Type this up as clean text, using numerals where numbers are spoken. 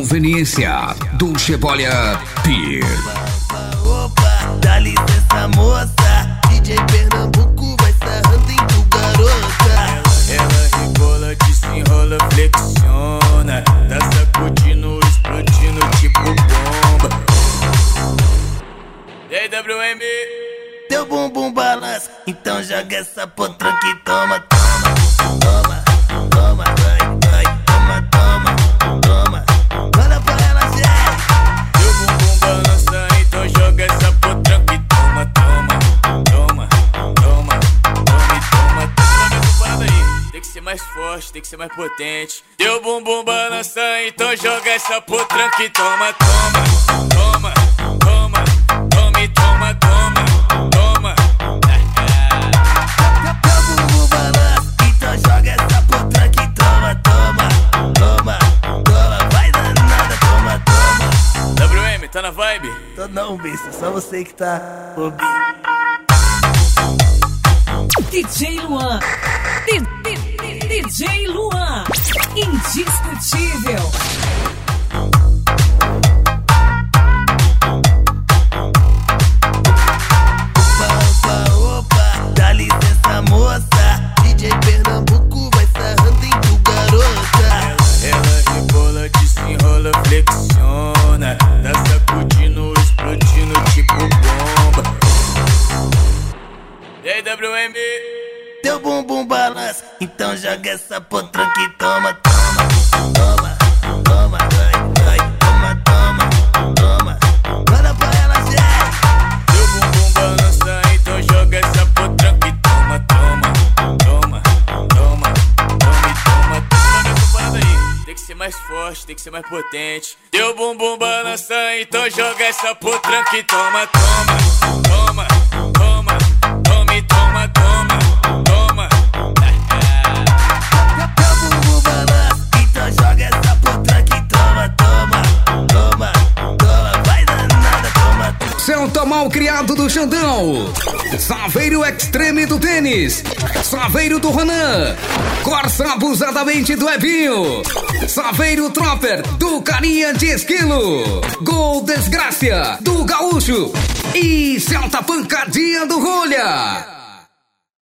conveniência do Chebolha Beer. Opa, dá licença moça, DJ Pernambuco vai sarrando em tu garota. Ela rebola, desenrola, flexiona, tá sacudindo, explodindo tipo bomba. E aí, WM? Teu bumbum balança, então joga essa potranca e toma, toma, toma, toma, vai, toma, toma, toma. Manda pra ela, gente. Teu bumbum balança, então joga essa potranca e toma, toma, toma, toma, toma e toma. Toma essa parada aí, tem que ser mais forte, tem que ser mais potente. Teu bumbum balança, então joga essa potranca e toma, toma, toma, toma, toma e toma, toma, toma. Teu bumbum balança, então joga essa potranca e toma, toma, toma, toma. Vai danada, toma, toma. WM, tá na vibe? Tô não, bicho, só você que tá ouvindo. DJ Luan, DJ Luan, indiscutível. Opa, dá licença moça, DJ Pernambuco vai sarrando em tu garota. Ela rebola, desenrola, flexiona, tá sacudindo, explodindo tipo bomba. E aí, WM? Teu bumbum balança, então joga essa potranca e toma, toma, toma, toma, vai, toma, toma, toma. Manda pra ela, gente. Teu bumbum balança, então joga essa potranca e toma, toma, toma, toma, toma e toma. Toma essa parada aí, tem que ser mais forte, tem que ser mais potente. Teu bumbum balança, então joga essa potranca e toma, toma, toma, toma, toma e toma, toma, toma. Teu bumbum balança, então joga essa potranca e toma, toma, toma, toma. Vai danada, toma, toma. Celta mal criado do Xandão, Saveiro Extreme do tênis, Saveiro do Ronan, Corsa abusadamente do Ebinho, Saveiro Tropper do Carinha de Esquilo, Gol Desgraça do Gaúcho e Celta Pancadinha do Rolha.